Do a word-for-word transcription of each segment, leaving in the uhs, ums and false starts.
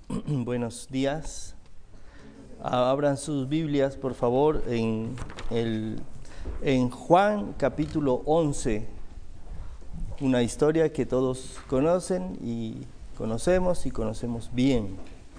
Buenos días. Abran sus Biblias, por favor, en, el, en Juan capítulo once, una historia que todos conocen y conocemos y conocemos bien.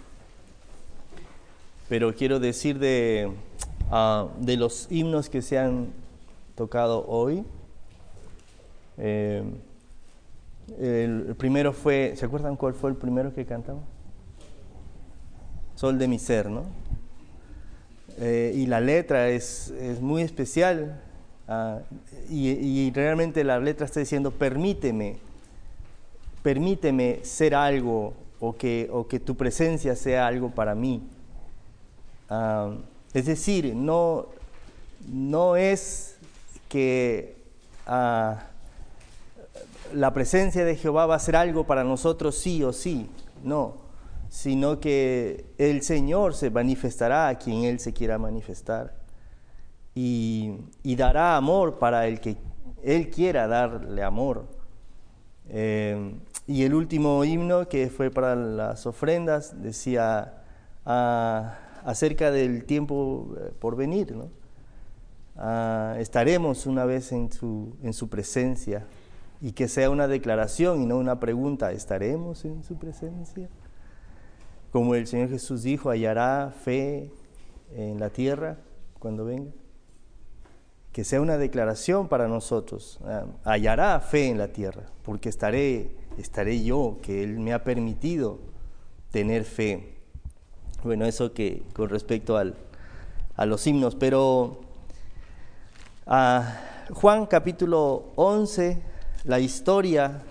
Pero quiero decir de, uh, de los himnos que se han tocado hoy. Eh, el, el primero fue, ¿se acuerdan cuál fue el primero que cantamos? Sol de mi ser, ¿no? Eh, y la letra es, es muy especial, uh, y, y realmente la letra está diciendo, permíteme, permíteme ser algo, o que, o que tu presencia sea algo para mí. Uh, es decir, no, no es que uh, la presencia de Jehová va a ser algo para nosotros sí o sí, no, sino que el Señor se manifestará a quien Él se quiera manifestar y, y dará amor para el que Él quiera darle amor. Eh, y el último himno, que fue para las ofrendas, decía ah, acerca del tiempo por venir, ¿no? Ah, estaremos una vez en su, en su presencia, y que sea una declaración y no una pregunta, ¿estaremos en su presencia? Como el Señor Jesús dijo, hallará fe en la tierra cuando venga. Que sea una declaración para nosotros, uh, hallará fe en la tierra, porque estaré, estaré yo, que Él me ha permitido tener fe. Bueno, eso que con respecto al, a los himnos, pero uh, Juan capítulo once, la historia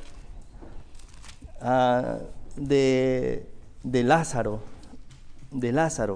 uh, de... de Lázaro, de Lázaro.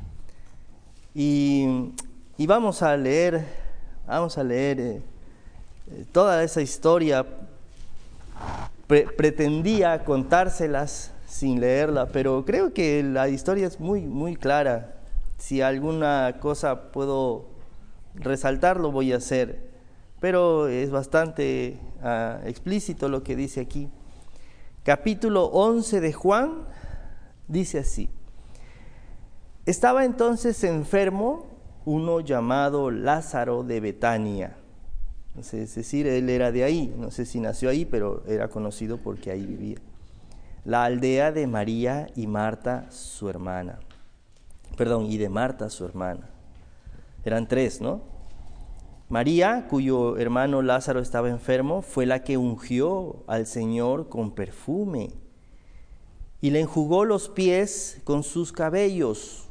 Y, y vamos a leer, vamos a leer eh, toda esa historia. Pre- pretendía contárselas sin leerla, pero creo que la historia es muy, muy clara. Si alguna cosa puedo resaltar, lo voy a hacer, pero es bastante uh, explícito lo que dice aquí. Capítulo once de Juan. Dice así: estaba entonces enfermo uno llamado Lázaro de Betania. Es decir, él era de ahí, no sé si nació ahí, pero era conocido porque ahí vivía. La aldea de María y Marta, su hermana. Perdón, y de Marta, su hermana. Eran tres, ¿no? María, cuyo hermano Lázaro estaba enfermo, fue la que ungió al Señor con perfume y le enjugó los pies con sus cabellos.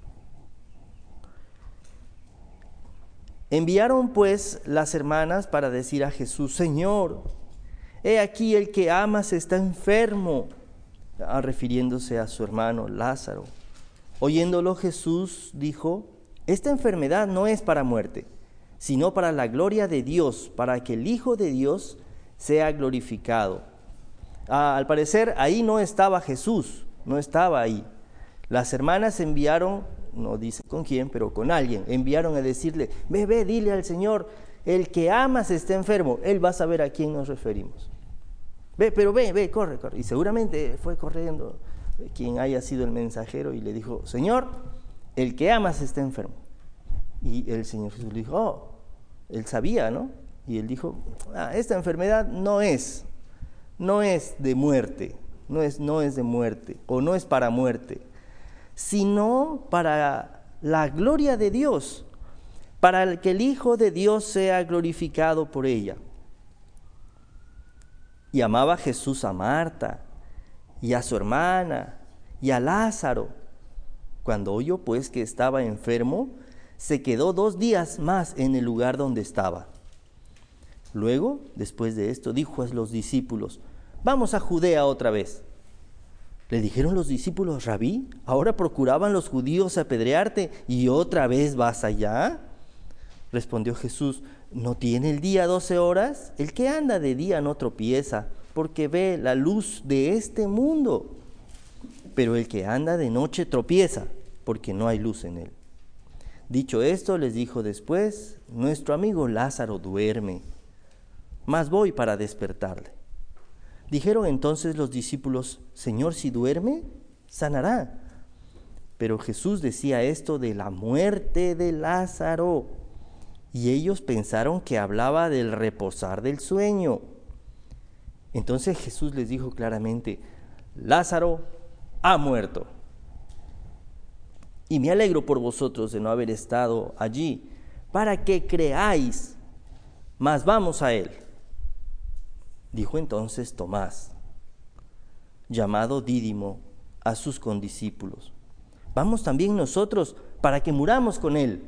Enviaron pues las hermanas para decir a Jesús: Señor, he aquí el que amas está enfermo, ah, refiriéndose a su hermano Lázaro. Oyéndolo Jesús dijo: esta enfermedad no es para muerte, sino para la gloria de Dios, para que el Hijo de Dios sea glorificado. Ah, al parecer ahí no estaba Jesús, no estaba ahí. Las hermanas enviaron, no dice con quién, pero con alguien, enviaron a decirle: ve, ve, dile al Señor, el que amas está enfermo. Él va a saber a quién nos referimos. Ve, pero ve, ve, corre, corre. Y seguramente fue corriendo quien haya sido el mensajero y le dijo: Señor, el que amas está enfermo. Y el Señor Jesús le dijo: oh, él sabía, ¿no? Y él dijo: ah, esta enfermedad no es No es de muerte, no es, no es de muerte, o no es para muerte, sino para la gloria de Dios, para que el Hijo de Dios sea glorificado por ella. Y amaba Jesús a Marta, y a su hermana, y a Lázaro. Cuando oyó pues que estaba enfermo, se quedó dos días más en el lugar donde estaba. Luego, después de esto, dijo a los discípulos: vamos a Judea otra vez. Le dijeron los discípulos: Rabí, ahora procuraban los judíos apedrearte, ¿y otra vez vas allá? Respondió Jesús: ¿no tiene el día doce horas? El que anda de día no tropieza, porque ve la luz de este mundo. Pero el que anda de noche tropieza, porque no hay luz en él. Dicho esto, les dijo después: nuestro amigo Lázaro duerme, mas voy para despertarle. Dijeron entonces los discípulos: Señor, si duerme, sanará. Pero Jesús decía esto de la muerte de Lázaro, y ellos pensaron que hablaba del reposar del sueño. Entonces Jesús les dijo claramente: Lázaro ha muerto. Y me alegro por vosotros de no haber estado allí, para que creáis, mas vamos a él. Dijo entonces Tomás, llamado Dídimo, a sus condiscípulos: vamos también nosotros para que muramos con él.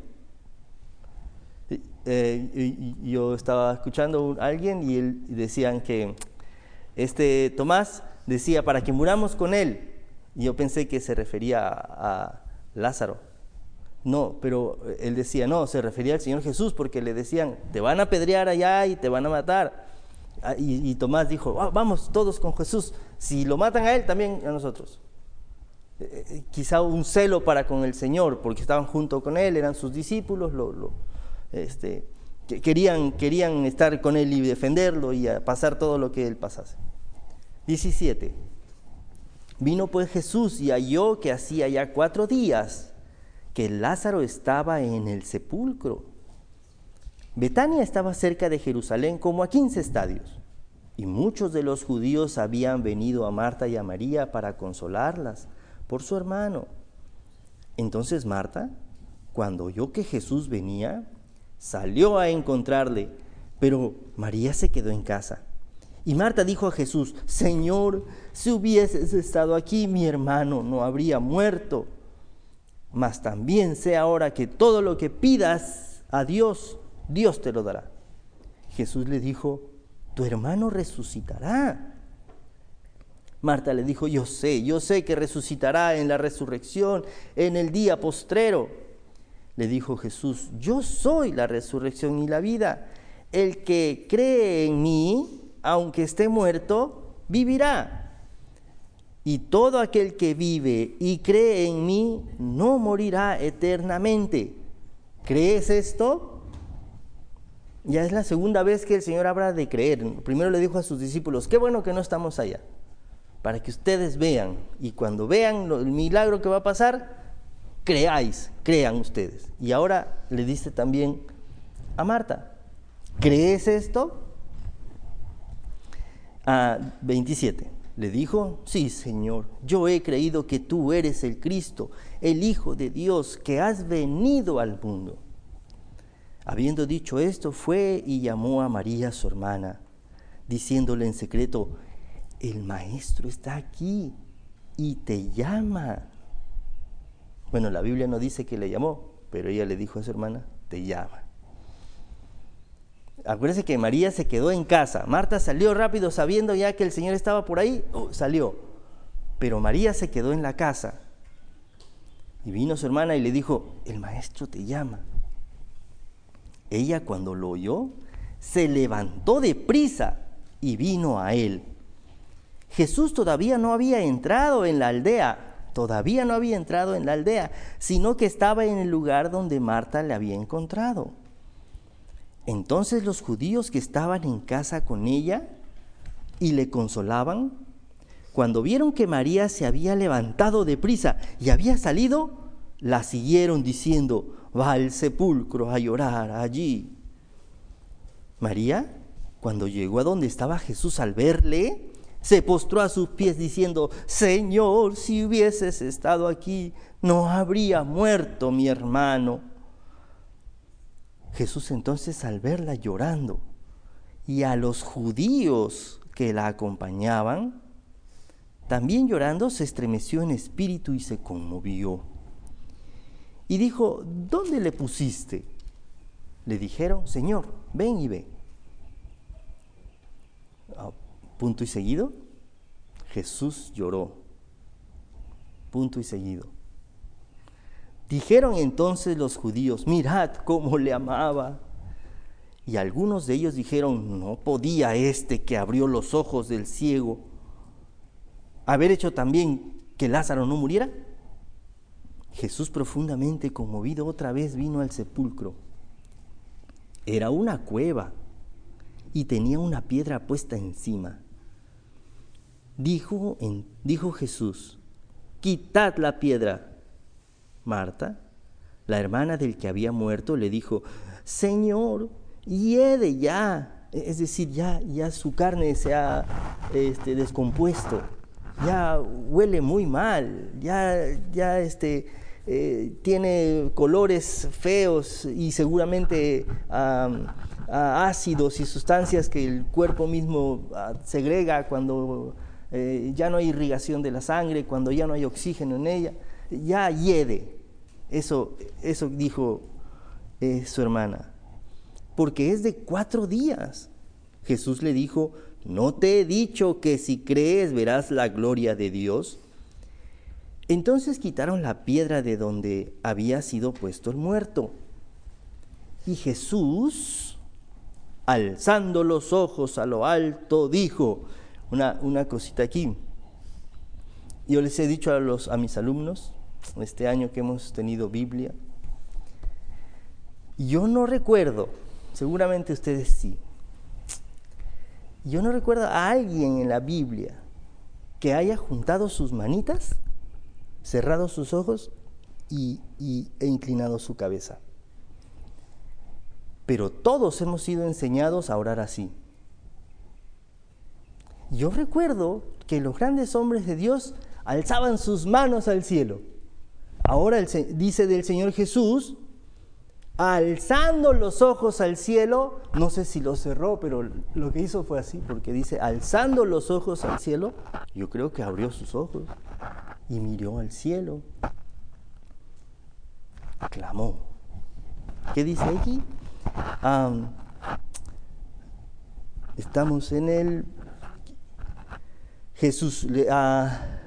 Eh, yo estaba escuchando a alguien y, él, y decían que este Tomás decía para que muramos con él. Y yo pensé que se refería a, a Lázaro. No, pero él decía, no, se refería al Señor Jesús, porque le decían, te van a apedrear allá y te van a matar. Y, y Tomás dijo, oh, vamos todos con Jesús. Si lo matan a él, también a nosotros. Eh, quizá un celo para con el Señor, porque estaban junto con él, eran sus discípulos, lo, lo, este, que querían, querían estar con él y defenderlo y a pasar todo lo que él pasase. diecisiete. Vino pues Jesús y halló que hacía ya cuatro días que Lázaro estaba en el sepulcro. Betania estaba cerca de Jerusalén como a quince estadios, y muchos de los judíos habían venido a Marta y a María para consolarlas por su hermano. Entonces Marta, cuando oyó que Jesús venía, salió a encontrarle, pero María se quedó en casa. Y Marta dijo a Jesús, Señor, si hubieses estado aquí, mi hermano no habría muerto. Mas también sé ahora que todo lo que pidas a Dios, Dios te lo dará. Jesús le dijo, tu hermano resucitará. Marta le dijo, yo sé, yo sé que resucitará en la resurrección, en el día postrero. Le dijo Jesús, yo soy la resurrección y la vida. El que cree en mí, aunque esté muerto, vivirá. Y todo aquel que vive y cree en mí, no morirá eternamente. ¿Crees esto? Ya es la segunda vez que el Señor habla de creer. Primero le dijo a sus discípulos, qué bueno que no estamos allá, para que ustedes vean. Y cuando vean el milagro que va a pasar, creáis, crean ustedes. Y ahora le dice también a Marta, ¿crees esto? Ah, veintisiete. Le dijo, sí, Señor, yo he creído que tú eres el Cristo, el Hijo de Dios, que has venido al mundo. Habiendo dicho esto, fue y llamó a María, su hermana, diciéndole en secreto, el Maestro está aquí y te llama. Bueno, la Biblia no dice que le llamó, pero ella le dijo a su hermana, te llama. Acuérdense que María se quedó en casa. Marta salió rápido sabiendo ya que el Señor estaba por ahí. Oh, salió. Pero María se quedó en la casa. Y vino su hermana y le dijo, el Maestro te llama. Ella, cuando lo oyó, se levantó de prisa y vino a él. Jesús todavía no había entrado en la aldea. Todavía no había entrado en la aldea, sino que estaba en el lugar donde Marta le había encontrado. Entonces los judíos que estaban en casa con ella y le consolaban, cuando vieron que María se había levantado de prisa y había salido, la siguieron diciendo, va al sepulcro a llorar allí. María, cuando llegó a donde estaba Jesús al verle, se postró a sus pies diciendo, Señor, si hubieses estado aquí, no habría muerto mi hermano. Jesús entonces, al verla llorando y a los judíos que la acompañaban, también llorando, se estremeció en espíritu y se conmovió. Y dijo, ¿dónde le pusiste? Le dijeron, Señor, ven y ve. Ah, punto y seguido, Jesús lloró. Punto y seguido. Dijeron entonces los judíos, mirad cómo le amaba. Y algunos de ellos dijeron, ¿no podía este que abrió los ojos del ciego haber hecho también que Lázaro no muriera? Jesús, profundamente conmovido, otra vez vino al sepulcro. Era una cueva y tenía una piedra puesta encima. Dijo, en, dijo Jesús, quitad la piedra. Marta, la hermana del que había muerto, le dijo: Señor, hiede ya. Es decir, ya, ya su carne se ha este, descompuesto, ya huele muy mal, ya, ya este, eh, tiene colores feos y seguramente um, uh, ácidos y sustancias que el cuerpo mismo uh, segrega cuando eh, ya no hay irrigación de la sangre, cuando ya no hay oxígeno en ella, ya hiede. Eso, eso dijo eh, su hermana. Porque es de cuatro días. Jesús le dijo: ¿no te he dicho que si crees verás la gloria de Dios? Entonces quitaron la piedra de donde había sido puesto el muerto. Y Jesús, alzando los ojos a lo alto, dijo, una, una cosita aquí. Yo les he dicho a, los, a mis alumnos, este año que hemos tenido Biblia, yo no recuerdo, seguramente ustedes sí, yo no recuerdo a alguien en la Biblia que haya juntado sus manitas, cerrado sus ojos y, y, e inclinado su cabeza. Pero todos hemos sido enseñados a orar así. Yo recuerdo que los grandes hombres de Dios alzaban sus manos al cielo. Ahora el, dice del Señor Jesús, alzando los ojos al cielo, no sé si lo cerró, pero lo que hizo fue así, porque dice, alzando los ojos al cielo, yo creo que abrió sus ojos y miró al cielo, clamó. ¿Qué dice aquí? Um, estamos en el Jesús, uh,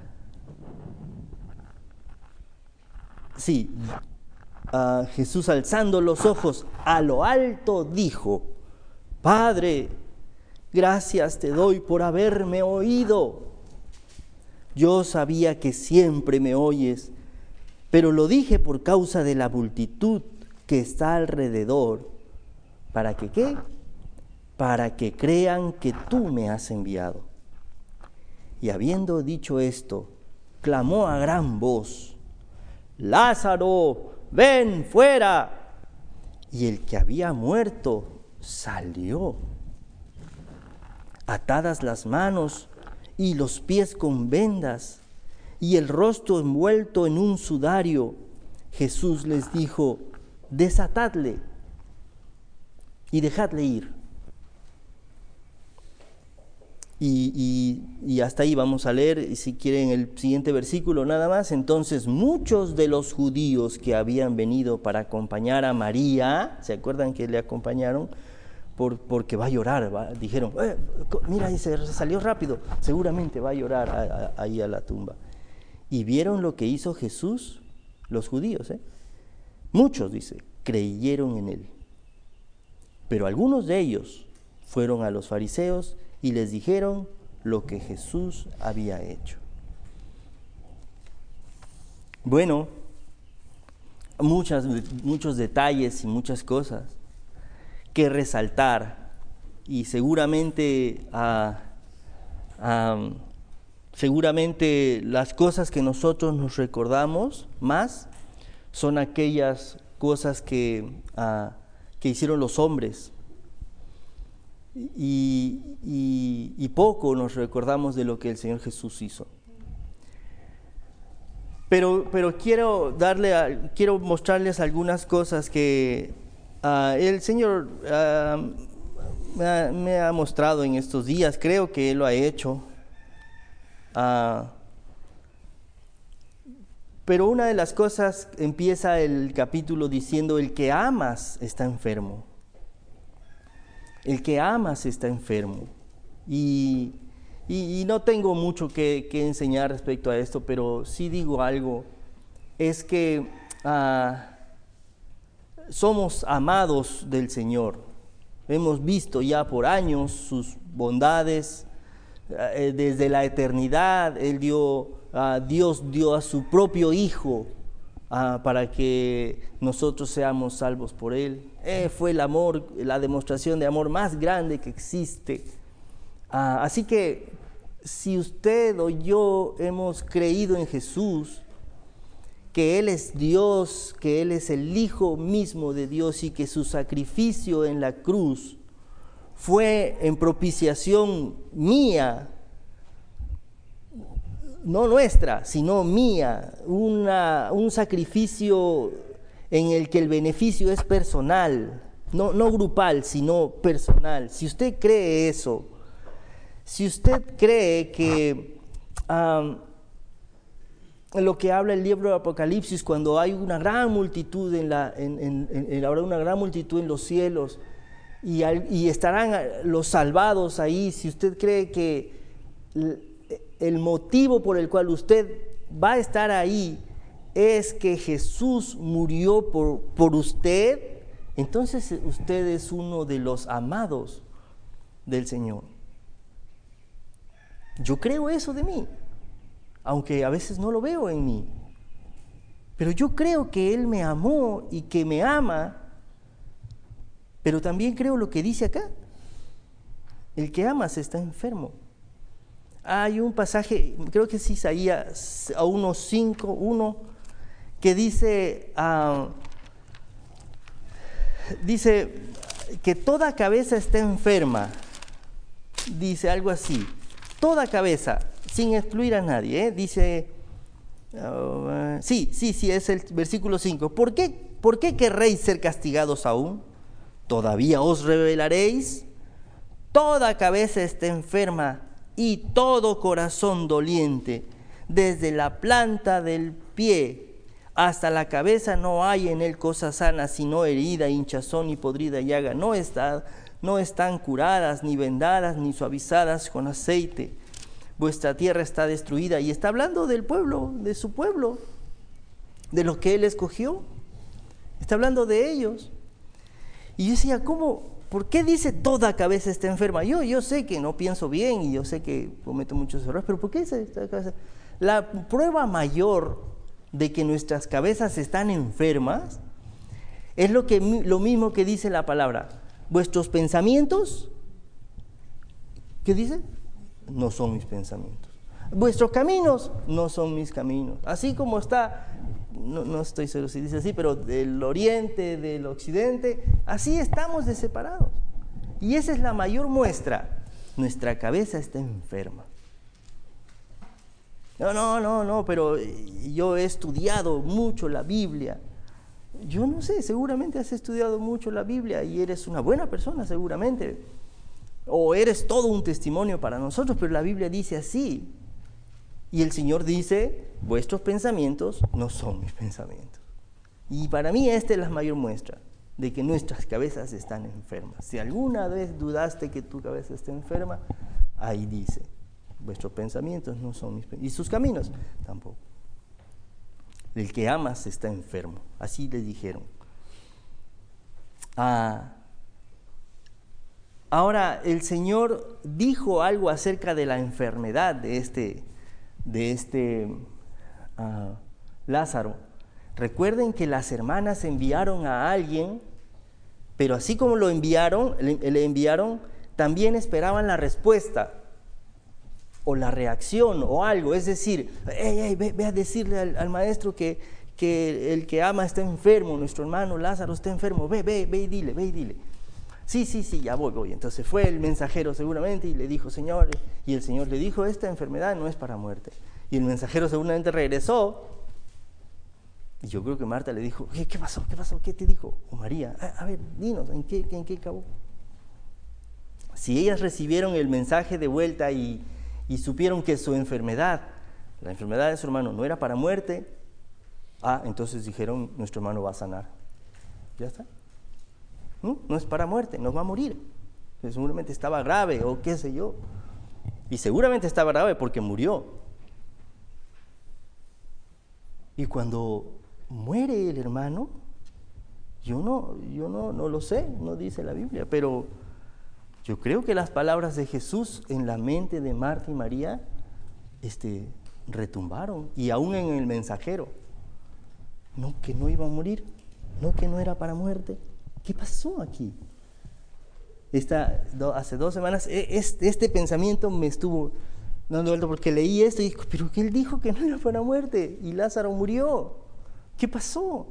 sí, Uh, Jesús alzando los ojos a lo alto dijo, Padre, gracias te doy por haberme oído. Yo sabía que siempre me oyes, pero lo dije por causa de la multitud que está alrededor. ¿Para que qué? Para que crean que tú me has enviado. Y habiendo dicho esto, clamó a gran voz, Lázaro, ven fuera. Y el que había muerto salió, atadas las manos y los pies con vendas, y el rostro envuelto en un sudario. Jesús les dijo, desatadle y dejadle ir. Y, y, y hasta ahí vamos a leer, y si quieren el siguiente versículo nada más. Entonces muchos de los judíos que habían venido para acompañar a María, ¿se acuerdan que le acompañaron? Por, porque va a llorar, va, dijeron, eh, mira, y se salió rápido, seguramente va a llorar a, a, ahí a la tumba. Y vieron lo que hizo Jesús, los judíos, ¿eh? Muchos, dice, creyeron en él. Pero algunos de ellos fueron a los fariseos y les dijeron lo que Jesús había hecho. Bueno, muchas, muchos detalles y muchas cosas que resaltar, y seguramente, uh, um, seguramente las cosas que nosotros nos recordamos más son aquellas cosas que, uh, que hicieron los hombres. Y, y, y poco nos recordamos de lo que el Señor Jesús hizo. Pero, pero quiero darle, a, quiero mostrarles algunas cosas que uh, el Señor uh, me, ha, me ha mostrado en estos días. Creo que Él lo ha hecho. Uh, pero una de las cosas, empieza el capítulo diciendo, el que amas está enfermo. El que amas está enfermo. Y, y, y no tengo mucho que, que enseñar respecto a esto, pero sí digo algo. Es que uh, somos amados del Señor. Hemos visto ya por años sus bondades. Uh, desde la eternidad, Él dio, uh, Dios dio a su propio Hijo uh, para que nosotros seamos salvos por Él. Eh, fue el amor, la demostración de amor más grande que existe. Ah, así que si usted o yo hemos creído en Jesús, que Él es Dios, que Él es el Hijo mismo de Dios y que su sacrificio en la cruz fue en propiciación mía, no nuestra, sino mía, una, un sacrificio en el que el beneficio es personal, no, no grupal, sino personal. Si usted cree eso, si usted cree que um, lo que habla el libro de Apocalipsis, cuando hay una gran multitud en la, en, en, en, habrá una gran multitud en los cielos y, al, y estarán los salvados ahí, si usted cree que el motivo por el cual usted va a estar ahí es que Jesús murió por, por usted, entonces usted es uno de los amados del Señor. Yo creo eso de mí, aunque a veces no lo veo en mí, pero yo creo que Él me amó y que me ama, pero también creo lo que dice acá: el que ama se está enfermo. Hay un pasaje, creo que es Isaías uno cinco, uno, que dice, uh, dice que toda cabeza está enferma, dice algo así, toda cabeza, sin excluir a nadie, ¿eh? Dice, uh, sí, sí, sí, es el versículo cinco, ¿por qué, por qué querréis ser castigados aún? ¿Todavía os rebelaréis? Toda cabeza está enferma y todo corazón doliente, desde la planta del pie hasta la cabeza no hay en él cosa sana, sino herida, hinchazón y podrida llaga. No está, no están curadas, ni vendadas, ni suavizadas con aceite. Vuestra tierra está destruida. Y está hablando del pueblo, de su pueblo, de los que él escogió. Está hablando de ellos. Y yo decía, ¿cómo? ¿Por qué dice toda cabeza está enferma? Yo, yo sé que no pienso bien y yo sé que cometo muchos errores, pero ¿por qué dice esta cabeza? La prueba mayor de que nuestras cabezas están enfermas es lo, que, lo mismo que dice la palabra. Vuestros pensamientos, ¿qué dice? No son mis pensamientos. Vuestros caminos no son mis caminos. Así como está, no, no estoy seguro si dice así, pero del oriente, del occidente, así estamos de separados. Y esa es la mayor muestra. Nuestra cabeza está enferma. No, no, no, no, pero yo he estudiado mucho la Biblia. Yo no sé, seguramente has estudiado mucho la Biblia y eres una buena persona, seguramente. O eres todo un testimonio para nosotros, pero la Biblia dice así. Y el Señor dice, vuestros pensamientos no son mis pensamientos. Y para mí esta es la mayor muestra de que nuestras cabezas están enfermas. Si alguna vez dudaste que tu cabeza está enferma, ahí dice, vuestros pensamientos no son mis pensamientos. Y sus caminos tampoco. El que amas está enfermo. Así le dijeron. Ah, ahora, el Señor dijo algo acerca de la enfermedad de este, de este uh, Lázaro. Recuerden que las hermanas enviaron a alguien, pero así como lo enviaron, le, le enviaron, también esperaban la respuesta o la reacción o algo. Es decir, hey, hey, ve, ve a decirle al, al maestro que, que el que ama está enfermo, nuestro hermano Lázaro está enfermo, ve, ve, ve y dile, ve y dile. Sí, sí, sí, ya voy, voy. Entonces fue el mensajero seguramente y le dijo, Señor, y el Señor le dijo, esta enfermedad no es para muerte. Y el mensajero seguramente regresó, y yo creo que Marta le dijo, ¿qué, qué pasó? ¿Qué pasó? ¿Qué te dijo? O María, a, a ver, dinos, ¿en qué, en qué acabó? Si ellas recibieron el mensaje de vuelta y, y supieron que su enfermedad, la enfermedad de su hermano no era para muerte, ah, entonces dijeron, nuestro hermano va a sanar. ¿Ya está? No, no es para muerte, no va a morir. Seguramente estaba grave o qué sé yo. Y seguramente estaba grave porque murió. Y cuando muere el hermano, yo no, yo no, no lo sé, no dice la Biblia, pero yo creo que las palabras de Jesús en la mente de Marta y María este, retumbaron, y aún en el mensajero. No, que no iba a morir, no, que no era para muerte. ¿Qué pasó aquí? Esta, do, hace dos semanas este, este pensamiento me estuvo No, no, porque leí esto y digo, pero que él dijo que no era para muerte y Lázaro murió. ¿Qué pasó?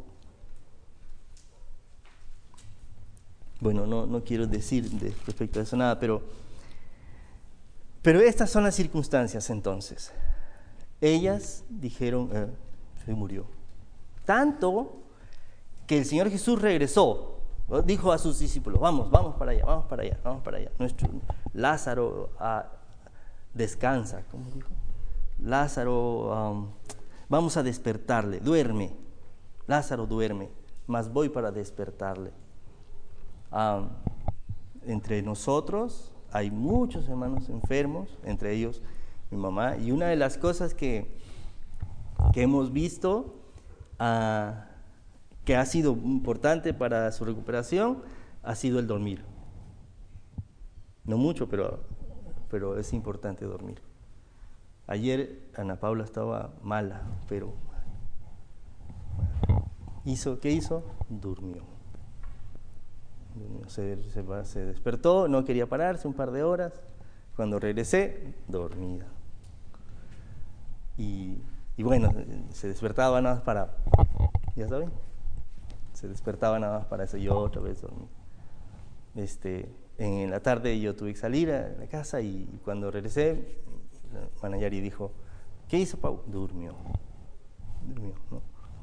Bueno, no, no quiero decir de, respecto a eso nada, pero, pero estas son las circunstancias entonces. Ellas dijeron, eh, se murió. Tanto que el Señor Jesús regresó, dijo a sus discípulos, vamos, vamos para allá, vamos para allá, vamos para allá. Nuestro Lázaro ah, descansa, ¿cómo dijo? Lázaro, um, vamos a despertarle, duerme. Lázaro duerme, mas voy para despertarle. Um, entre nosotros hay muchos hermanos enfermos, entre ellos mi mamá, y una de las cosas que, que hemos visto uh, que ha sido importante para su recuperación ha sido el dormir. No mucho, pero, pero es importante dormir. Ayer Ana Paula estaba mala, pero hizo, ¿qué hizo? Durmió. Durmió. Se, se, se despertó, no quería pararse un par de horas. Cuando regresé, dormida. Y, y bueno, se despertaba nada más para, ya saben, se despertaba nada más para eso. Yo otra vez dormí. Este, en la tarde yo tuve que salir a la casa y, y cuando regresé, Manayari dijo, ¿qué hizo Pau? Durmió. Durmió, ¿no?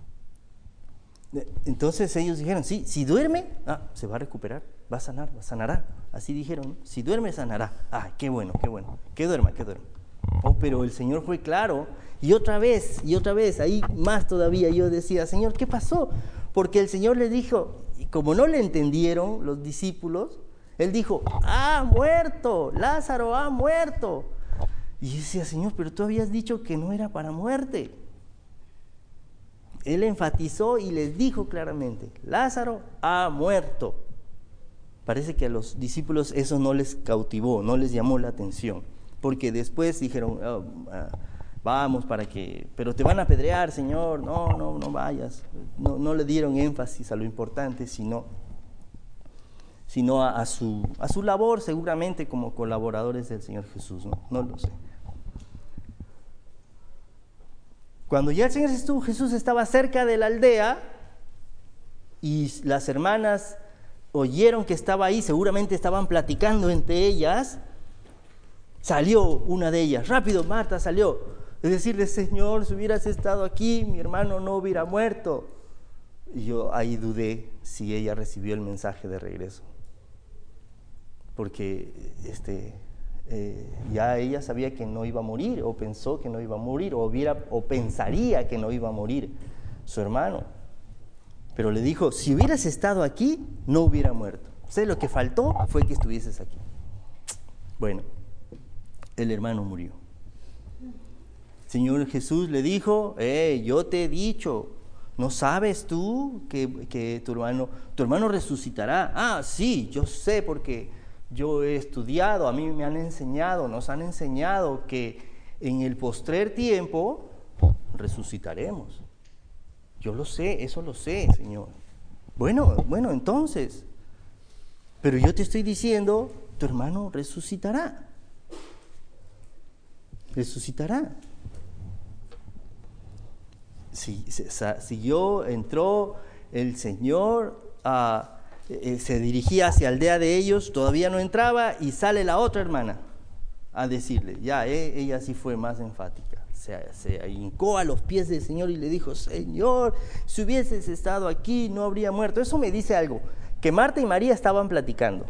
Entonces ellos dijeron, sí, si duerme, ah, se va a recuperar, va a sanar, va a sanará. Así dijeron, ¿no? Si duerme, sanará. Ah, qué bueno, qué bueno. Que duerma, que duerma. Oh, pero el Señor fue claro. Y otra vez, y otra vez, ahí más todavía yo decía, Señor, ¿qué pasó? Porque el Señor le dijo, y como no le entendieron los discípulos, Él dijo, ha muerto, Lázaro ha muerto. Y yo decía, Señor, pero tú habías dicho que no era para muerte. Él enfatizó y les dijo claramente, Lázaro ha muerto. Parece que a los discípulos eso no les cautivó, no les llamó la atención, porque después dijeron, oh, uh, vamos para que, pero te van a apedrear, Señor, no, no, no vayas. No, no le dieron énfasis a lo importante, sino, sino a, a, su, a su labor seguramente como colaboradores del Señor Jesús, no, no lo sé. Cuando ya el Señor Jesús estaba cerca de la aldea y las hermanas oyeron que estaba ahí, seguramente estaban platicando entre ellas, salió una de ellas, rápido Marta salió, es decirle, Señor, si hubieras estado aquí, mi hermano no hubiera muerto. Y yo ahí dudé si ella recibió el mensaje de regreso, porque este... Eh, ya ella sabía que no iba a morir, o pensó que no iba a morir, o, hubiera, o pensaría que no iba a morir su hermano. Pero le dijo, si hubieras estado aquí, no hubiera muerto. O sea, lo que faltó fue que estuvieses aquí. Bueno, el hermano murió. Señor Jesús le dijo, eh, yo te he dicho, ¿no sabes tú que, que tu hermano, tu hermano resucitará? Ah, sí, yo sé porque... yo he estudiado, a mí me han enseñado, nos han enseñado que en el postrer tiempo resucitaremos. Yo lo sé, eso lo sé, Señor. Bueno, bueno, entonces, pero yo te estoy diciendo, tu hermano resucitará. Resucitará. Si, siguió, entró el Señor a... Eh, se dirigía hacia la aldea de ellos, todavía no entraba y sale la otra hermana a decirle, ya, eh, ella sí fue más enfática, se, se hincó a los pies del Señor y le dijo, Señor, si hubieses estado aquí no habría muerto. Eso me dice algo, que Marta y María estaban platicando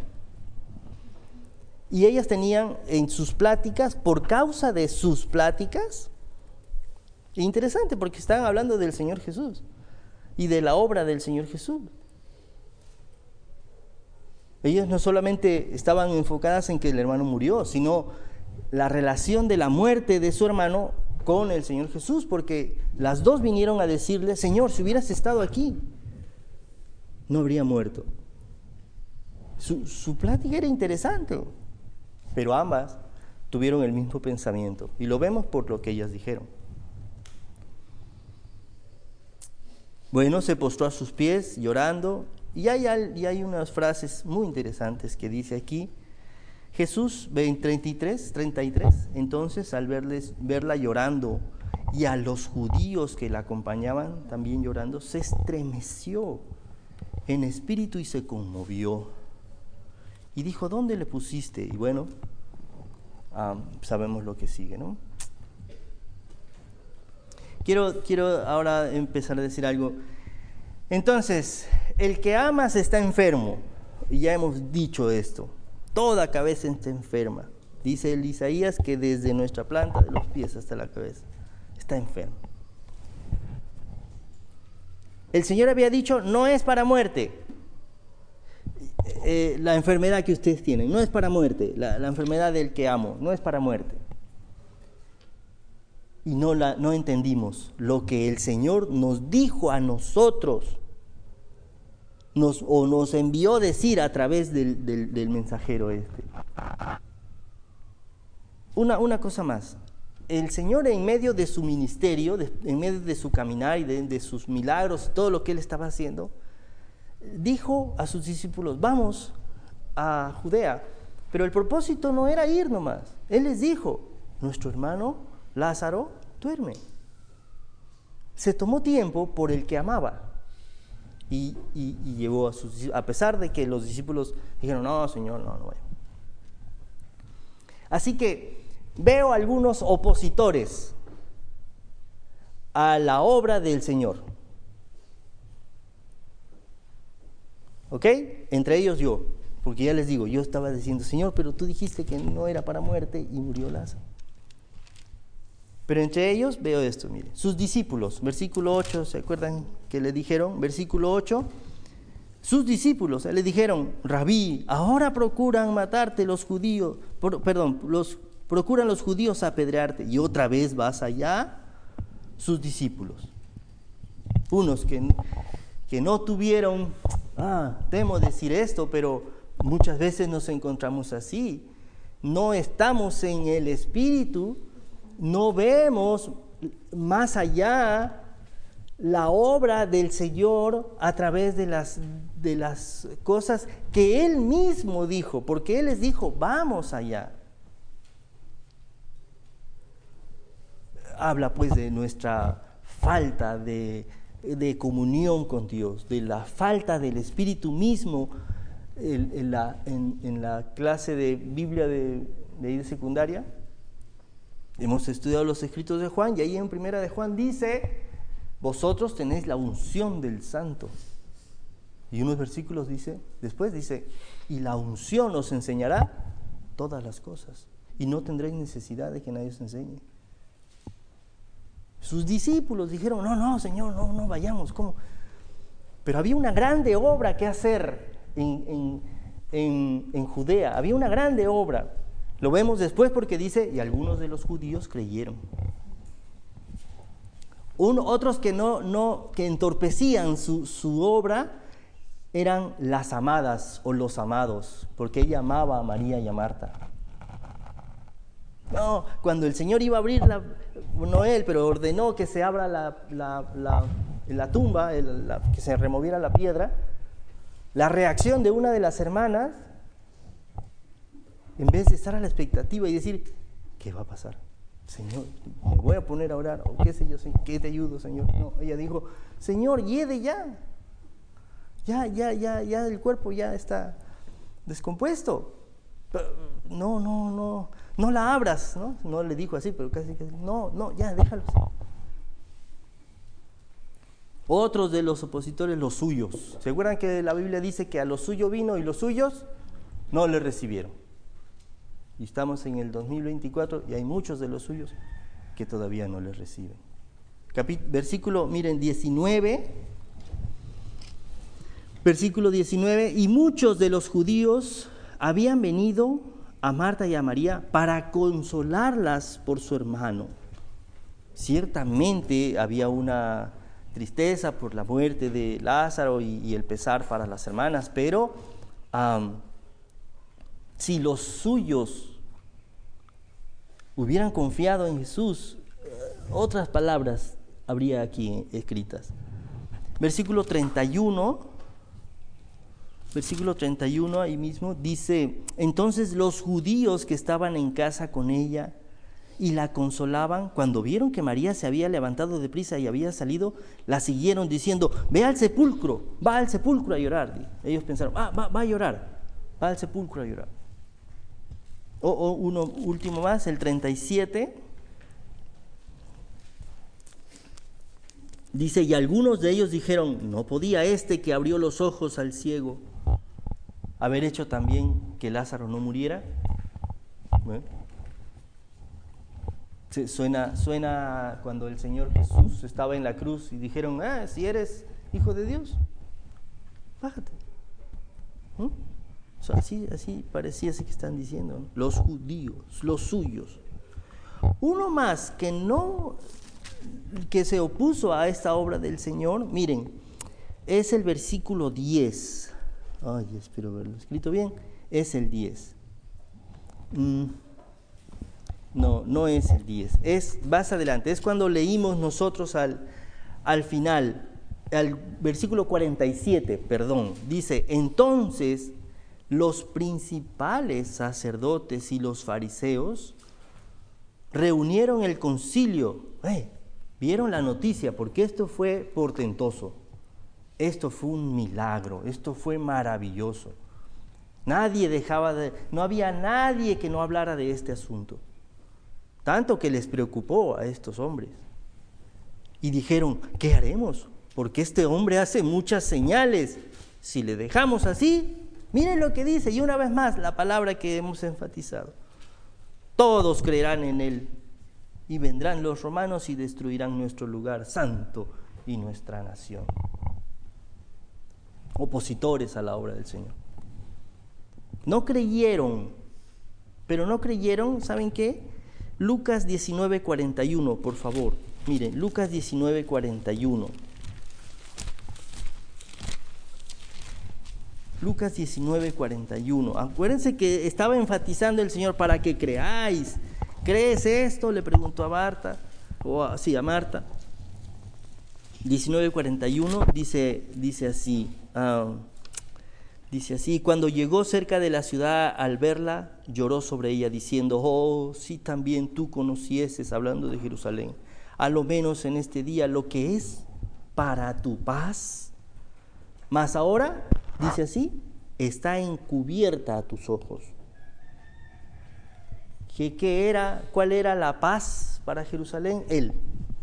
y ellas tenían en sus pláticas, por causa de sus pláticas, interesante porque estaban hablando del Señor Jesús y de la obra del Señor Jesús. Ellas no solamente estaban enfocadas en que el hermano murió, sino la relación de la muerte de su hermano con el Señor Jesús, porque las dos vinieron a decirle, Señor, si hubieras estado aquí, no habría muerto. Su, su plática era interesante, pero ambas tuvieron el mismo pensamiento, y lo vemos por lo que ellas dijeron. Bueno, se postró a sus pies llorando. Y hay, y hay unas frases muy interesantes que dice aquí. Jesús, treinta y tres, treinta y tres, entonces al verles, verla llorando y a los judíos que la acompañaban también llorando, se estremeció en espíritu y se conmovió. Y dijo, ¿dónde le pusiste? Y bueno, um, sabemos lo que sigue, ¿no? Quiero, quiero ahora empezar a decir algo. Entonces, el que amas está enfermo. Y ya hemos dicho esto. Toda cabeza está enferma. Dice el Isaías que desde nuestra planta de los pies hasta la cabeza está enfermo. El Señor había dicho, no es para muerte. Eh, la enfermedad que ustedes tienen, no es para muerte. La, la enfermedad del que amo, no es para muerte. Y no, la, no entendimos lo que el Señor nos dijo a nosotros, nos, o nos envió decir a través del, del, del mensajero este. Una, una cosa más, el Señor en medio de su ministerio, de, en medio de su caminar y de, de sus milagros, todo lo que Él estaba haciendo, dijo a sus discípulos, vamos a Judea, pero el propósito no era ir nomás. Él les dijo, nuestro hermano Lázaro duerme. Se tomó tiempo por el que amaba y, y, y llevó a sus discípulos, a pesar de que los discípulos dijeron, no, Señor, no, no voy. Así que veo algunos opositores a la obra del Señor. ¿Ok? Entre ellos yo, porque ya les digo, yo estaba diciendo, Señor, pero tú dijiste que no era para muerte y murió Lázaro. Pero entre ellos veo esto, mire, sus discípulos, versículo ocho, ¿se acuerdan que le dijeron? Versículo ocho, sus discípulos le dijeron, Rabí, ahora procuran matarte los judíos, por, perdón, los procuran los judíos apedrearte, y otra vez vas allá. Sus discípulos, unos que, que no tuvieron, ah, temo decir esto, pero muchas veces nos encontramos así, no estamos en el Espíritu, no vemos más allá la obra del Señor a través de las, de las cosas que Él mismo dijo, porque Él les dijo, vamos allá. Habla pues de nuestra falta de, de comunión con Dios, de la falta del Espíritu mismo. En, en, la, en, en la clase de Biblia de, de secundaria, hemos estudiado los escritos de Juan, y ahí en primera de Juan dice, vosotros tenéis la unción del Santo. Y unos versículos dice, después dice, y la unción os enseñará todas las cosas, y no tendréis necesidad de que nadie os enseñe. Sus discípulos dijeron, no, no, Señor, no, no vayamos, ¿cómo? Pero había una grande obra que hacer en, en, en, en Judea, había una grande obra. Lo vemos después porque dice, y algunos de los judíos creyeron. Un, otros que no, no, que entorpecían su, su obra eran las amadas o los amados, porque ella amaba a María y a Marta. No, cuando el Señor iba a abrir, la, no él, pero ordenó que se abra la, la, la, la tumba, el, la, que se removiera la piedra, la reacción de una de las hermanas, en vez de estar a la expectativa y decir, ¿qué va a pasar? Señor, me voy a poner a orar, o qué sé yo, ¿qué te ayudo, Señor? No, ella dijo, Señor, hiede ya. Ya, ya, ya, ya el cuerpo ya está descompuesto. No, no, no, no la abras, ¿no? No le dijo así, pero casi, casi, no, no, ya, déjalo. Otros de los opositores, los suyos. ¿Se acuerdan que la Biblia dice que a los suyos vino y los suyos no le recibieron? Y estamos en el dos mil veinticuatro y hay muchos de los suyos que todavía no les reciben. Capit- versículo, miren, diecinueve. Versículo diecinueve. Y muchos de los judíos habían venido a Marta y a María para consolarlas por su hermano. Ciertamente había una tristeza por la muerte de Lázaro y, y el pesar para las hermanas, pero um, si los suyos hubieran confiado en Jesús, otras palabras habría aquí escritas. Versículo treinta y uno, versículo treinta y uno, ahí mismo, dice: entonces los judíos que estaban en casa con ella y la consolaban, cuando vieron que María se había levantado de prisa y había salido, la siguieron diciendo: ve al sepulcro, va al sepulcro a llorar. Ellos pensaron: ah, va, va a llorar, va al sepulcro a llorar. O, o uno último más, el treinta y siete, dice: y algunos de ellos dijeron: ¿no podía este que abrió los ojos al ciego haber hecho también que Lázaro no muriera? ¿Eh? Suena, suena cuando el Señor Jesús estaba en la cruz y dijeron: ah, si eres hijo de Dios, bájate. ¿Mm? O sea, así, así parecía que están diciendo, ¿no? Los judíos, los suyos. Uno más que no, que se opuso a esta obra del Señor, miren, es el versículo diez. Ay, espero haberlo escrito bien. Es el diez. Mm. No, no es el diez, es más adelante, es cuando leímos nosotros al, al final, al versículo cuarenta y siete, perdón, dice: entonces los principales sacerdotes y los fariseos reunieron el concilio. Eh, vieron la noticia, porque esto fue portentoso, esto fue un milagro, esto fue maravilloso. Nadie dejaba de, no había nadie que no hablara de este asunto. Tanto que les preocupó a estos hombres. Y dijeron: ¿qué haremos? Porque este hombre hace muchas señales. Si le dejamos así, miren lo que dice. Y una vez más, la palabra que hemos enfatizado: todos creerán en él. Y vendrán los romanos y destruirán nuestro lugar santo y nuestra nación. Opositores a la obra del Señor. No creyeron. Pero no creyeron, ¿saben qué? Lucas diecinueve cuarenta y uno, por favor. Miren, Lucas diecinueve cuarenta y uno. Lucas diecinueve cuarenta y uno. Acuérdense que estaba enfatizando el Señor: para que creáis. ¿Crees esto?, le preguntó a Marta, o a, sí, a Marta. diecinueve cuarenta y uno dice, dice así. Uh, Dice así: cuando llegó cerca de la ciudad, al verla, lloró sobre ella, diciendo: oh, si también tú conocieses, hablando de Jerusalén, a lo menos en este día, lo que es para tu paz. Mas ahora, dice así, está encubierta a tus ojos. ¿Qué, qué era, cuál era la paz para Jerusalén? Él.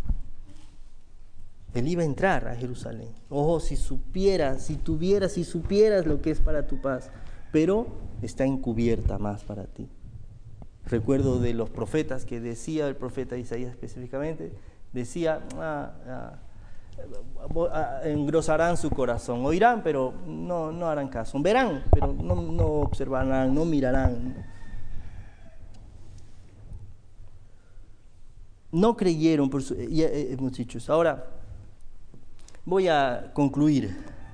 Él iba a entrar a Jerusalén. Oh, si supieras, si tuvieras, si supieras lo que es para tu paz. Pero está encubierta más para ti. Recuerdo de los profetas que decía el profeta Isaías específicamente, decía: ah, ah, ah, engrosarán su corazón, oirán, pero no, no harán caso, verán, pero no, no observarán, no mirarán. No creyeron, por su, ya hemos dicho eso. Ahora voy a concluir.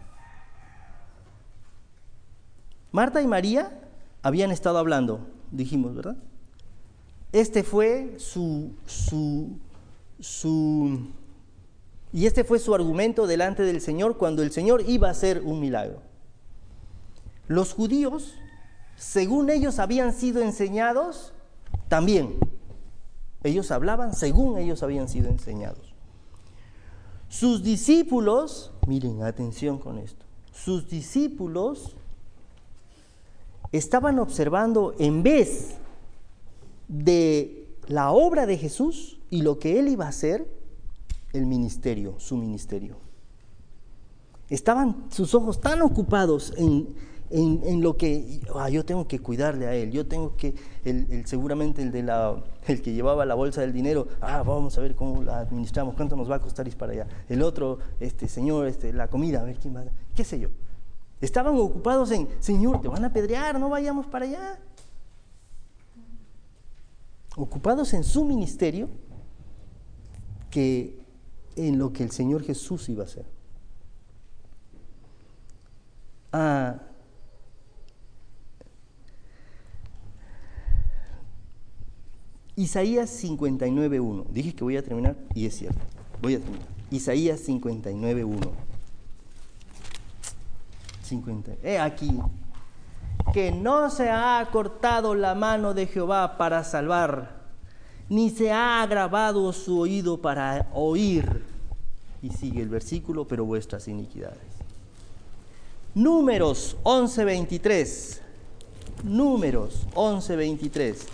Marta y María habían estado hablando, dijimos, ¿verdad? Este fue su, su, su, y este fue su argumento delante del Señor cuando el Señor iba a hacer un milagro. Los judíos, según ellos habían sido enseñados, también. Ellos hablaban según ellos habían sido enseñados. Sus discípulos, miren, atención con esto, sus discípulos estaban observando, en vez de la obra de Jesús y lo que Él iba a hacer, el ministerio, su ministerio. Estaban sus ojos tan ocupados en, en, en lo que, ah, yo tengo que cuidarle a Él, yo tengo que, el, el, seguramente el, de la, el que llevaba la bolsa del dinero, ah, vamos a ver cómo la administramos, cuánto nos va a costar ir para allá. El otro, este señor, este, la comida, a ver quién va a, qué sé yo. Estaban ocupados en: Señor, te van a apedrear, no vayamos para allá. Ocupados en su ministerio que en lo que el Señor Jesús iba a hacer. Ah, Isaías cincuenta y nueve uno. Dije que voy a terminar y es cierto. Voy a terminar. Isaías cincuenta y nueve uno. cincuenta. He aquí que no se ha cortado la mano de Jehová para salvar, ni se ha agravado su oído para oír. Y sigue el versículo, pero vuestras iniquidades. Números once veintitrés. Números once veintitrés.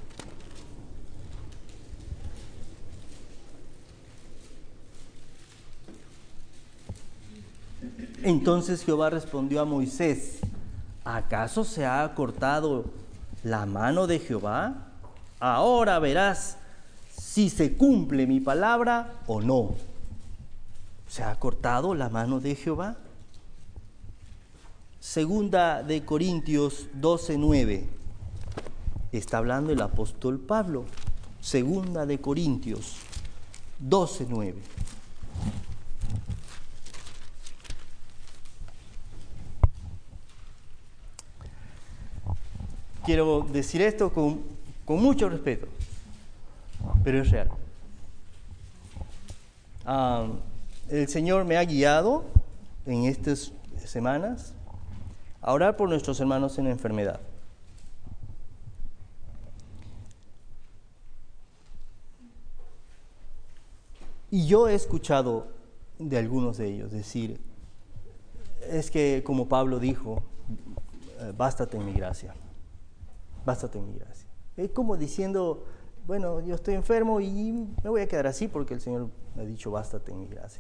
Entonces Jehová respondió a Moisés: ¿acaso se ha cortado la mano de Jehová? Ahora verás si se cumple mi palabra o no. ¿Se ha cortado la mano de Jehová? Segunda de Corintios doce nueve. Está hablando el apóstol Pablo. Segunda de Corintios doce nueve. Quiero decir esto con, con mucho respeto, pero es real. Ah, el Señor me ha guiado en estas semanas a orar por nuestros hermanos en enfermedad. Y yo he escuchado de algunos de ellos decir, es que como Pablo dijo, bástate en mi gracia. Bástate en mi gracia. Es como diciendo, bueno, yo estoy enfermo y me voy a quedar así porque el Señor me ha dicho, bástate en mi gracia.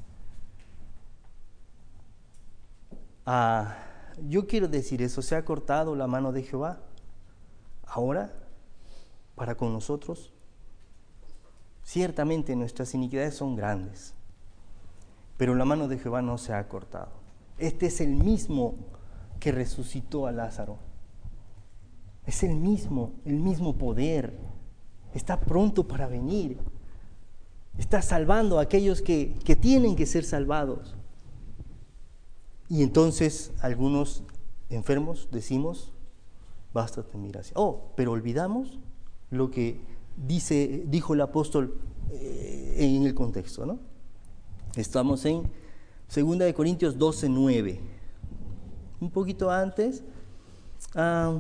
Ah, yo quiero decir eso, ¿se ha cortado la mano de Jehová ahora para con nosotros? Ciertamente nuestras iniquidades son grandes, pero la mano de Jehová no se ha cortado. Este es el mismo que resucitó a Lázaro. Es el mismo, el mismo poder. Está pronto para venir. Está salvando a aquellos que, que tienen que ser salvados. Y entonces algunos enfermos decimos, bástate en mi gracia. Oh, pero olvidamos lo que dice, dijo el apóstol eh, en el contexto, ¿no? Estamos en Segunda de Corintios doce nueve. Un poquito antes. Ah,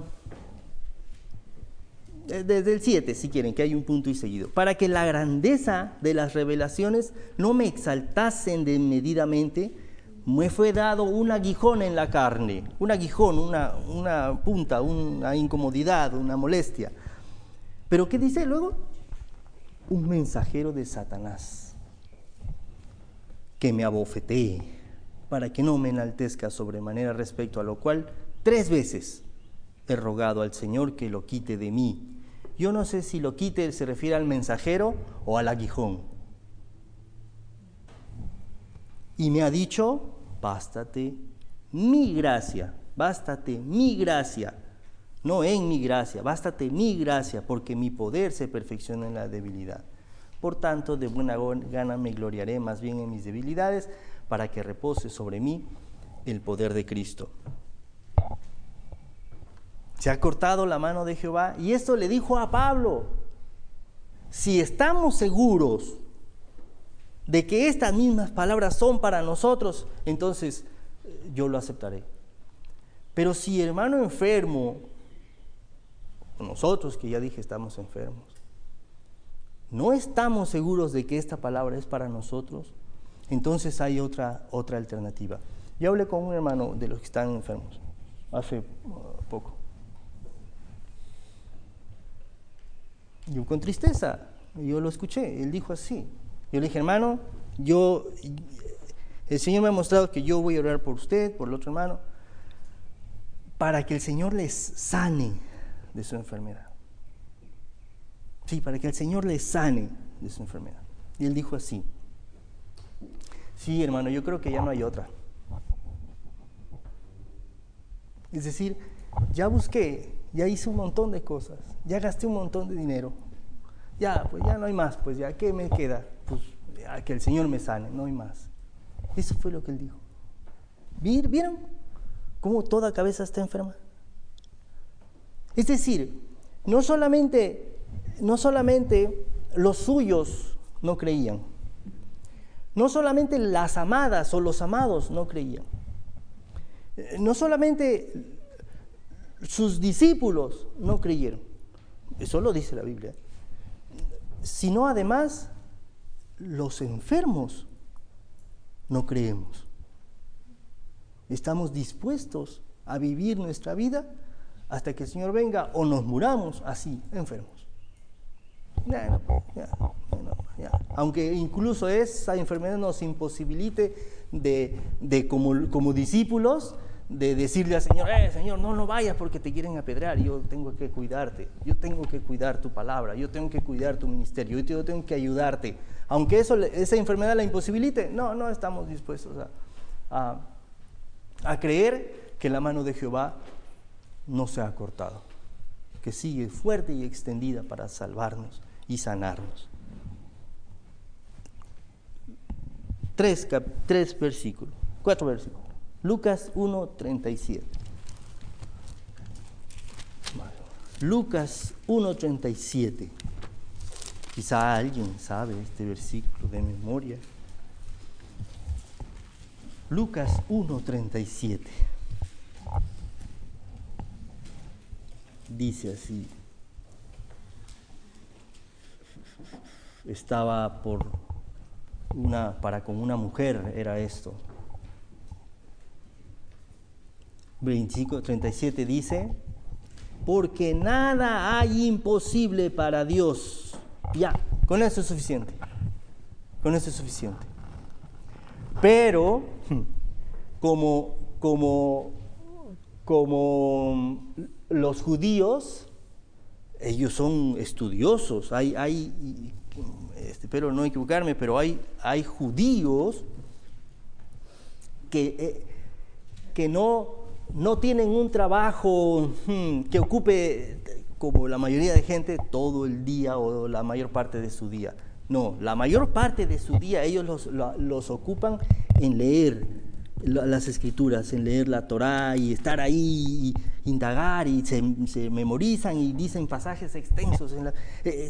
desde el siete, si quieren, que hay un punto y seguido. Para que la grandeza de las revelaciones no me exaltasen desmedidamente, me fue dado un aguijón en la carne, un aguijón, una, una punta, una incomodidad, una molestia. ¿Pero qué dice luego? Un mensajero de Satanás, que me abofetee, para que no me enaltezca sobremanera, respecto a lo cual tres veces he rogado al Señor que lo quite de mí. Yo no sé si lo quite se refiere al mensajero o al aguijón. Y me ha dicho, bástate mi gracia, bástate mi gracia, no en mi gracia, bástate mi gracia, porque mi poder se perfecciona en la debilidad. Por tanto, de buena gana me gloriaré más bien en mis debilidades, para que repose sobre mí el poder de Cristo. Se ha cortado la mano de Jehová, y esto le dijo a Pablo. Si estamos seguros de que estas mismas palabras son para nosotros, entonces yo lo aceptaré. Pero si hermano enfermo, nosotros que ya dije estamos enfermos, no estamos seguros de que esta palabra es para nosotros, entonces hay otra, otra alternativa. Yo hablé con un hermano de los que están enfermos hace uh, poco. Yo con tristeza, yo lo escuché, él dijo así. Yo le dije, hermano, yo, el Señor me ha mostrado que yo voy a orar por usted, por el otro hermano, para que el Señor les sane de su enfermedad. Sí, para que el Señor les sane de su enfermedad. Y él dijo así, sí, hermano, yo creo que ya no hay otra. Es decir, ya busqué, ya hice un montón de cosas, ya gasté un montón de dinero, ya, pues ya no hay más, pues ya, ¿qué me queda? Pues ya, que el Señor me sane, no hay más. Eso fue lo que él dijo. ¿Vieron cómo toda cabeza está enferma? Es decir, no solamente, no solamente los suyos no creían, no solamente las amadas o los amados no creían, No solamente sus discípulos no creyeron, eso lo dice la Biblia, sino además los enfermos no creemos. Estamos dispuestos a vivir nuestra vida hasta que el Señor venga o nos muramos así, enfermos. Ya, ya, ya. Aunque incluso esa enfermedad nos imposibilite de, de como, como discípulos, de decirle al Señor, eh, Señor, no, no vayas porque te quieren apedrear, yo tengo que cuidarte, yo tengo que cuidar tu palabra, yo tengo que cuidar tu ministerio, yo tengo que ayudarte. Aunque eso, esa enfermedad la imposibilite, no, no estamos dispuestos a, a, a creer que la mano de Jehová no se ha cortado, que sigue fuerte y extendida para salvarnos y sanarnos. Tres, cap, tres versículos, cuatro versículos. Lucas uno, treinta y siete. Lucas uno, treinta y siete. Quizá alguien sabe este versículo de memoria. Lucas uno, treinta y siete. Dice así. Estaba por una, para con una mujer, era esto. veinticinco, treinta y siete dice, porque nada hay imposible para Dios. Ya, con eso es suficiente. Con eso es suficiente. Pero, como, como, como los judíos, ellos son estudiosos, hay, hay espero no equivocarme, pero hay, hay judíos que, eh, que no, no tienen un trabajo hmm, que ocupe, como la mayoría de gente, todo el día o la mayor parte de su día. No, la mayor parte de su día ellos los, los ocupan en leer las escrituras, en leer la Torá y estar ahí, y indagar, y se, se memorizan y dicen pasajes extensos. En la, eh,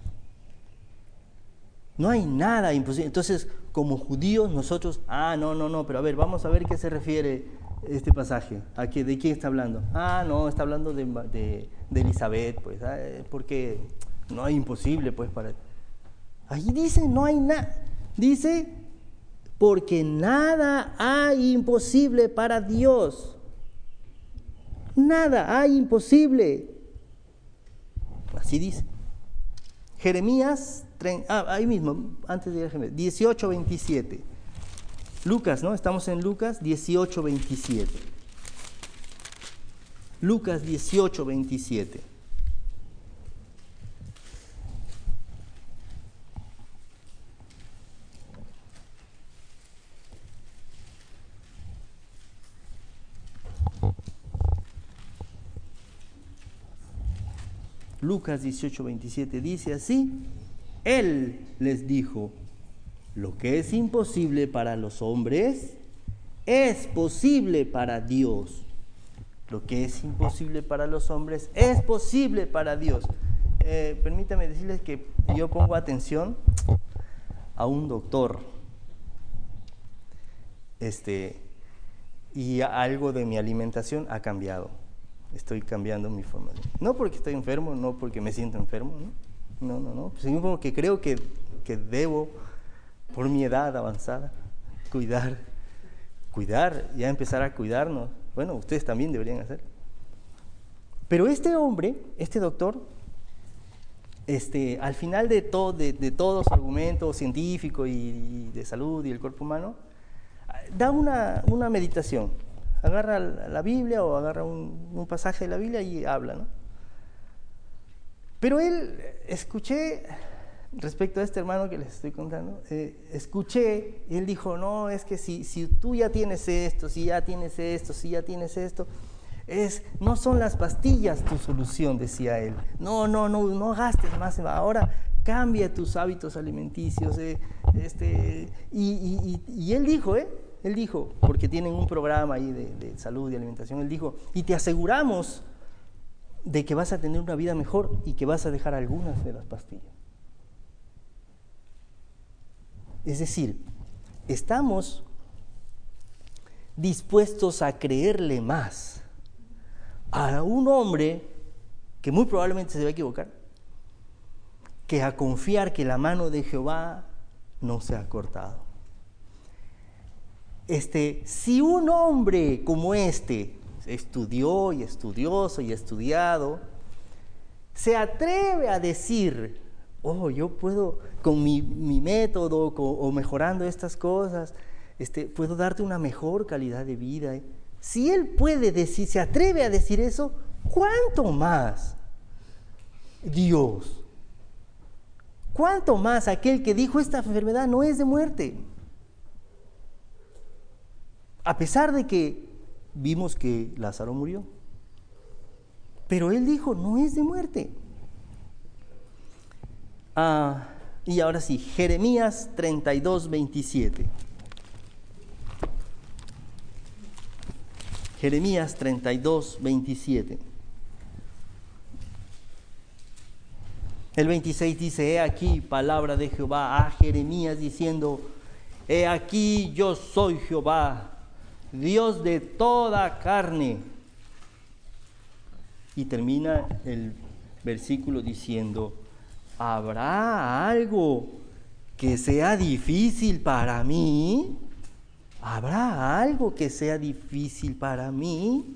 no hay nada imposible. Entonces, como judíos, nosotros, ah, no, no, no, pero a ver, vamos a ver qué se refiere este pasaje. ¿A qué, ¿De quién está hablando? Ah, no, está hablando de, de, de Elizabeth, pues, ah, porque no hay imposible, pues, para... Ahí dice, no hay nada. Dice, porque nada hay imposible para Dios. Nada hay imposible. Así dice. Jeremías, ah, ahí mismo, antes de ir a Jeremías, dieciocho veintisiete. Lucas, ¿no? Estamos en Lucas dieciocho veintisiete. Lucas dieciocho veintisiete. Lucas dieciocho veintisiete dice así, Él les dijo, lo que es imposible para los hombres, es posible para Dios. Lo que es imposible para los hombres, es posible para Dios. Eh, permítame decirles que yo pongo atención a un doctor, este, y algo de mi alimentación ha cambiado. Estoy cambiando mi forma de... No porque estoy enfermo, no porque me siento enfermo, no, no, no, no. Sino porque creo que, que debo, por mi edad avanzada, cuidar, cuidar, ya empezar a cuidarnos. Bueno, ustedes también deberían hacer. Pero este hombre, este doctor, este, al final de, todo, de, de todos los argumentos científicos y, y de salud y el cuerpo humano, da una, una meditación. Agarra la Biblia o agarra un, un pasaje de la Biblia y habla, ¿no? Pero él, escuché, respecto a este hermano que les estoy contando, eh, escuché, y él dijo, no, es que si, si tú ya tienes esto, si ya tienes esto, si ya tienes esto, es, no son las pastillas tu solución, decía él. No, no, no, no gastes más, ahora cambia tus hábitos alimenticios. Eh, este, y, y, y, y él dijo, ¿eh? Él dijo, porque tienen un programa ahí de, de salud y alimentación, él dijo, y te aseguramos de que vas a tener una vida mejor y que vas a dejar algunas de las pastillas. Es decir, estamos dispuestos a creerle más a un hombre que muy probablemente se va a equivocar, que a confiar que la mano de Jehová no se ha cortado. Este, si un hombre como este estudió y estudioso y estudiado, se atreve a decir, oh, yo puedo, con mi, mi método con, o mejorando estas cosas, este, puedo darte una mejor calidad de vida. Si él puede decir, se atreve a decir eso, ¿cuánto más Dios? ¿Cuánto más aquel que dijo esta enfermedad no es de muerte? A pesar de que vimos que Lázaro murió, pero él dijo, no es de muerte. Ah, y ahora sí, Jeremías treinta y dos, veintisiete. Jeremías treinta y dos, veintisiete. El veintiséis dice, he aquí palabra de Jehová a Jeremías diciendo, he aquí yo soy Jehová, Dios de toda carne. Y termina el versículo diciendo, ¿habrá algo que sea difícil para mí? ¿Habrá algo que sea difícil para mí?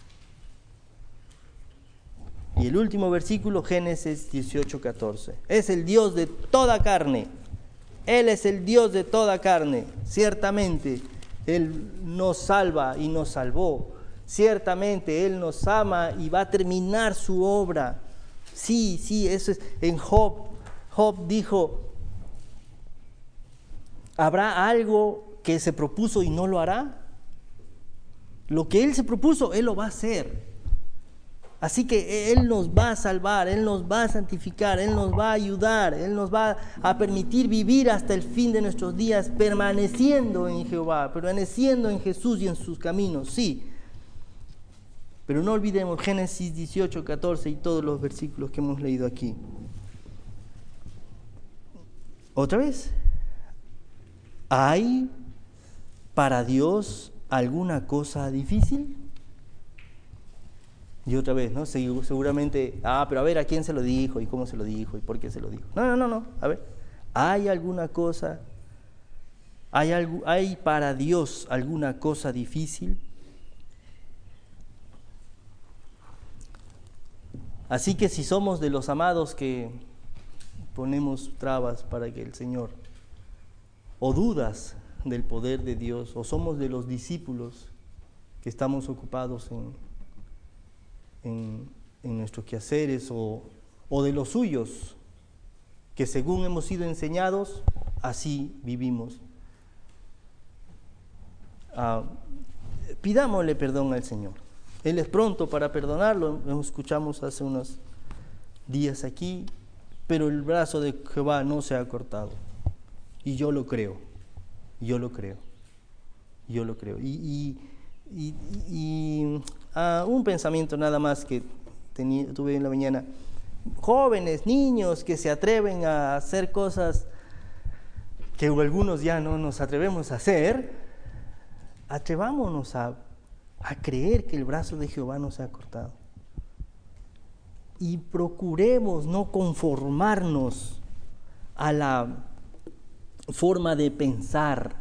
Y el último versículo, Génesis dieciocho, catorce. Es el Dios de toda carne. Él es el Dios de toda carne. Ciertamente, Él nos salva y nos salvó. Ciertamente, Él nos ama y va a terminar su obra. Sí, sí, eso es. En Job, Job dijo, ¿habrá algo que se propuso y no lo hará? Lo que Él se propuso, Él lo va a hacer. Así que Él nos va a salvar, Él nos va a santificar, Él nos va a ayudar, Él nos va a permitir vivir hasta el fin de nuestros días permaneciendo en Jehová, permaneciendo en Jesús y en sus caminos, sí. Pero no olvidemos Génesis dieciocho, catorce y todos los versículos que hemos leído aquí. Otra vez, ¿hay para Dios alguna cosa difícil? Y otra vez, ¿no? Seguramente, ah, pero a ver, ¿a quién se lo dijo? ¿Y cómo se lo dijo? ¿Y por qué se lo dijo? No, no, no, no. A ver, ¿hay alguna cosa? ¿Hay, algo, ¿Hay para Dios alguna cosa difícil? Así que si somos de los amados que ponemos trabas para que el Señor, o dudas del poder de Dios, o somos de los discípulos que estamos ocupados en, en, en nuestros quehaceres, o, o de los suyos, que según hemos sido enseñados, así vivimos. Ah, pidámosle perdón al Señor. Él es pronto para perdonarlo, lo escuchamos hace unos días aquí, pero el brazo de Jehová no se ha cortado. Y yo lo creo, yo lo creo, yo lo creo. Y, y, y, y uh, un pensamiento nada más que tenía, tuve en la mañana. Jóvenes, niños que se atreven a hacer cosas que algunos ya no nos atrevemos a hacer, atrevámonos a a creer que el brazo de Jehová no se ha cortado. Y procuremos no conformarnos a la forma de pensar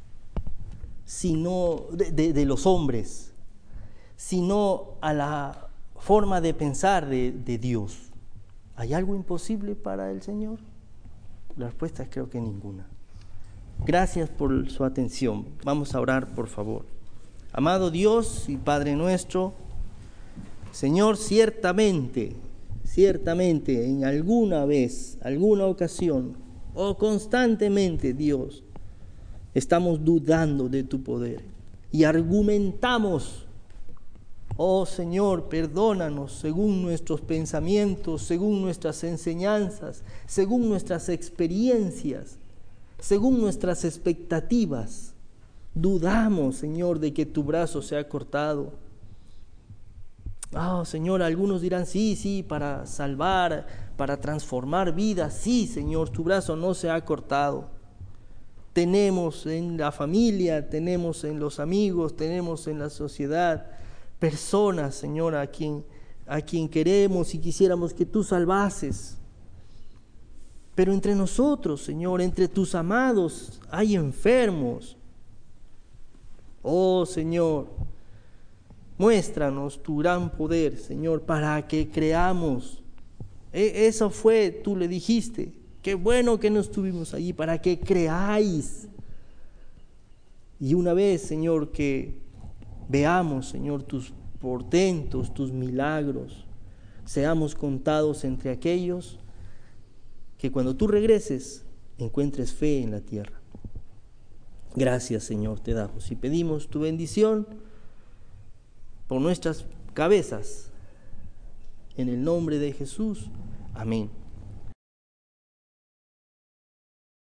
sino de, de, de los hombres, sino a la forma de pensar de, de Dios. ¿Hay algo imposible para el Señor? La respuesta es creo que ninguna. Gracias por su atención. Vamos a orar, por favor. Amado Dios y Padre nuestro, Señor, ciertamente, ciertamente en alguna vez, alguna ocasión o constantemente, Dios, estamos dudando de tu poder y argumentamos, oh Señor, perdónanos según nuestros pensamientos, según nuestras enseñanzas, según nuestras experiencias, según nuestras expectativas. Dudamos, Señor, de que tu brazo se ha cortado. Ah, oh, Señor, algunos dirán, sí, sí, para salvar, para transformar vidas. Sí, Señor, tu brazo no se ha cortado. tenemos en la familia, tenemos en los amigos, tenemos en la sociedad personas, Señor, a quien, a quien queremos y quisiéramos que tú salvases. Pero entre nosotros, Señor, entre tus amados, hay enfermos. Oh, Señor, muéstranos tu gran poder, Señor, para que creamos. E- eso fue, tú le dijiste, qué bueno que no estuvimos allí, para que creáis. Y una vez, Señor, que veamos, Señor, tus portentos, tus milagros, seamos contados entre aquellos que cuando tú regreses encuentres fe en la tierra. Gracias, Señor, te damos y pedimos tu bendición por nuestras cabezas. En el nombre de Jesús. Amén.